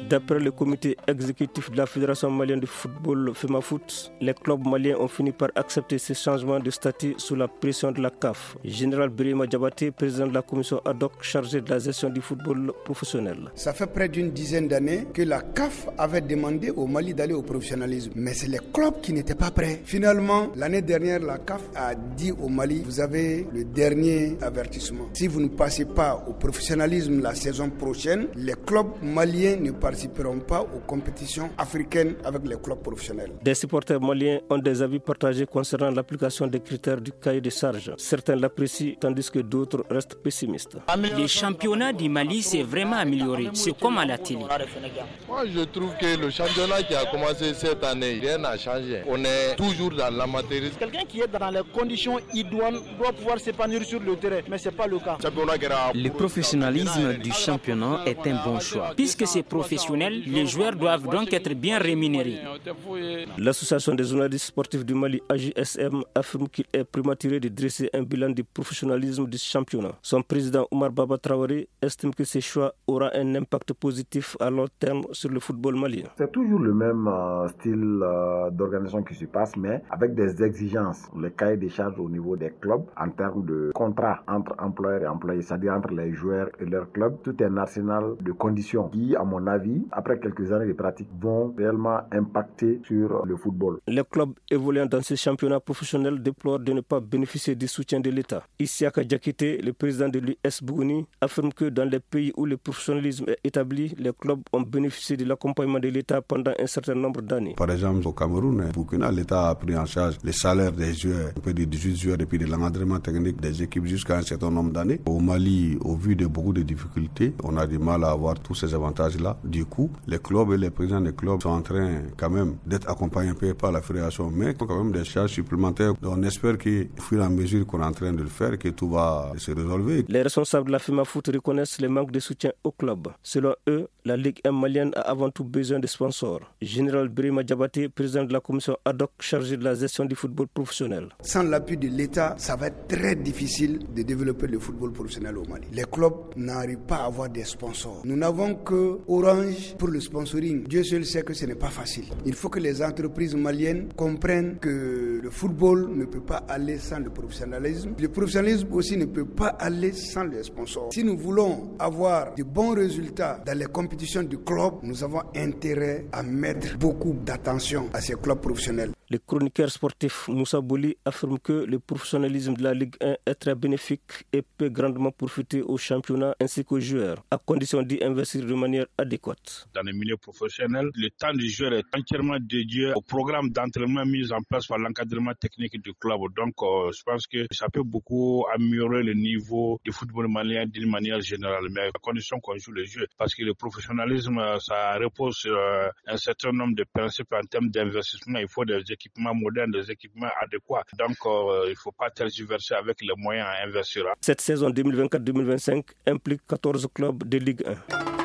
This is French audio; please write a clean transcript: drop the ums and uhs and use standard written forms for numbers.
D'après le comité exécutif de la Fédération malienne de football FEMAFOOT, les clubs maliens ont fini par accepter ces changements de statut sous la pression de la CAF. Général Birima Diabaté, président de la commission ad hoc chargée de la gestion du football professionnel. Ça fait près d'une dizaine d'années que la CAF avait demandé au Mali d'aller au professionnalisme. Mais c'est les clubs qui n'étaient pas prêts. Finalement, l'année dernière, la CAF a dit au Mali, vous avez le dernier avertissement. Si vous ne passez pas au professionnalisme la saison prochaine, les clubs maliens ne participeront pas aux compétitions africaines avec les clubs professionnels. Des supporters maliens ont des avis partagés concernant l'application des critères du cahier de charges. Certains l'apprécient tandis que d'autres restent pessimistes. Le championnat du Mali s'est vraiment amélioré. C'est comme à la télé. Moi, je trouve que le championnat qui a commencé cette année, rien n'a changé. On est toujours dans l'amateurisme. Quelqu'un qui est dans les conditions idoines doit pouvoir s'épanouir sur le terrain, mais ce n'est pas le cas. Le professionnalisme du championnat est un bon choix. Puisque c'est professionnel, les joueurs doivent donc être bien rémunérés. L'Association des journalistes sportifs du Mali, AJSM, affirme qu'il est prématuré de dresser un bilan du professionnalisme du championnat. Son président Oumar Baba Traoré estime que ce choix aura un impact positif à long terme sur le football malien. C'est toujours le même style d'organisation qui se passe, mais avec des exigences. Le cahier des charges au niveau des clubs en termes de contrat entre employeurs et employés, c'est-à-dire entre les joueurs et leurs clubs, tout un arsenal de conditions qui, à mon avis, après quelques années de pratique, vont réellement impacter sur le football. Les clubs évoluant dans ces championnats professionnels déplorent de ne pas bénéficier du soutien de l'État. Isiaka Diakité, le président de l'US Bougouni, affirme que dans les pays où le professionnalisme est établi, les clubs ont bénéficié de l'accompagnement de l'État pendant un certain nombre d'années. Par exemple, au Cameroun, au Burkina, l'État a pris en charge les salaires des joueurs, un peu de 18 joueurs et puis de l'encadrement technique des équipes jusqu'à un certain nombre d'années. Au Mali, au vu de beaucoup de difficultés, on a du mal à avoir tous ces avantages-là. Du coup, les clubs et les présidents des clubs sont en train quand même d'être accompagnés un peu par la fédération, mais quand même des charges supplémentaires. Donc on espère qu'au fur et à mesure qu'on est en train de le faire, que tout va se résolver. Les responsables de la FEMAFOOT reconnaissent le manque de soutien au club. Selon eux, la Ligue 1 malienne a avant tout besoin de sponsors. Général Birima Diabaté, président de la commission ad hoc chargée de la gestion du football professionnel. Sans l'appui de l'État, ça va être très difficile de développer le football professionnel au Mali. Les clubs n'arrivent pas à avoir des sponsors. Nous n'avons que Orange pour le sponsoring. Dieu seul sait que ce n'est pas facile. Il faut que les entreprises maliennes comprennent que le football ne peut pas aller sans le professionnalisme. Le professionnalisme aussi ne peut pas aller sans les sponsors. Si nous voulons avoir de bons résultats dans les compétitions du club, nous avons intérêt à mettre beaucoup d'attention à ces clubs professionnels. Le chroniqueur sportif Moussa Bouli affirme que le professionnalisme de la Ligue 1 est très bénéfique et peut grandement profiter au championnat ainsi qu'aux joueurs, à condition d'y investir de manière adéquate. Dans le milieu professionnel, le temps du joueur est entièrement dédié au programme d'entraînement mis en place par l'encadrement technique du club. Donc, je pense que ça peut beaucoup améliorer le niveau du football malien d'une manière générale, mais à condition qu'on joue le jeu. Parce que le professionnalisme, ça repose sur un certain nombre de principes en termes d'investissement. Il faut des équipements modernes, des équipements adéquats. Donc, il ne faut pas tergiverser avec les moyens à investir. Cette saison 2024-2025 implique 14 clubs de Ligue 1.